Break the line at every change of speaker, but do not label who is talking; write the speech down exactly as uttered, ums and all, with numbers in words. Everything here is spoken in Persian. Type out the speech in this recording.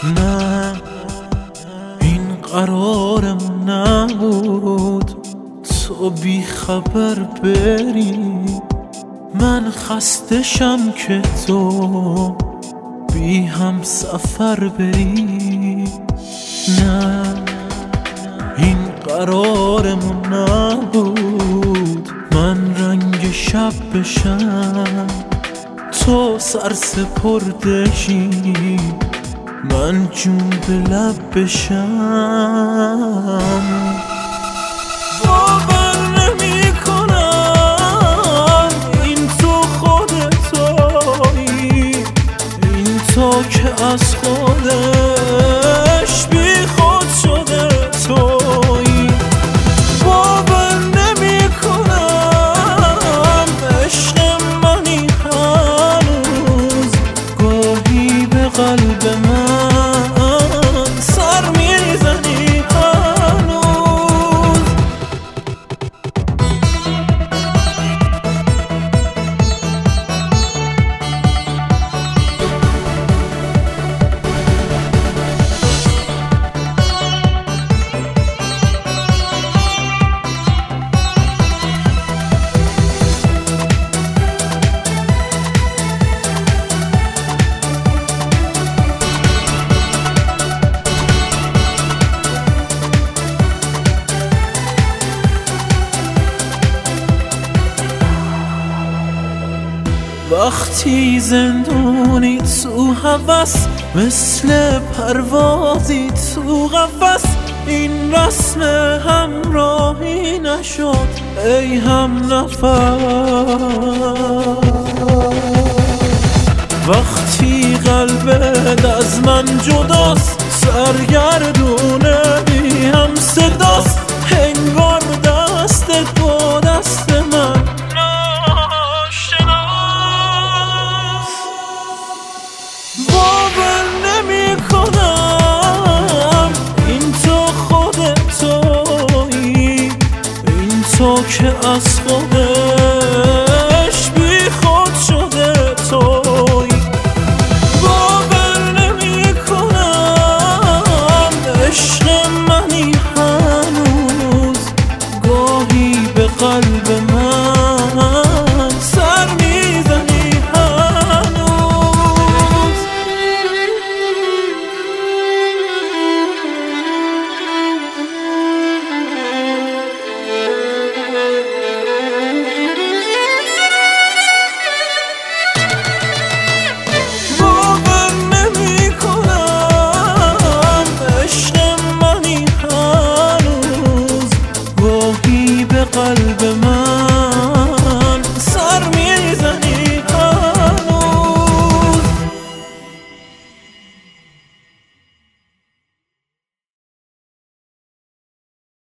نه این قرارمون نبود تو بی خبر بری، من خستشم که تو بی هم سفر بری. نه این قرارمون نبود من رنگ شب بشم، تو سر سپردشی من جون به لب بشم. باور نمی کنم این تو خودتایی، این تو که از خودش بی خود شده تویی. باور نمی کنم عشق منی هنوز، گاهی به قلب من سر میزنی هنوز. وقتی زندونی تو هوس، مثل پروازی تو قفس، این رسم همراهی نشد ای هم نفس. وقتی قلبت از من جداست، سرگردونه بی هم صداست، انگار دستت با دست من باور نمی کنم این تو خودتایی، این تو که از خودش بی خود شده تویی. باور نمی کنم عشق منی هنوز، گاهی به قلب من سر میزنی هنوز. باور نمی کنم عشق منی هنوز، گاهی به قلب من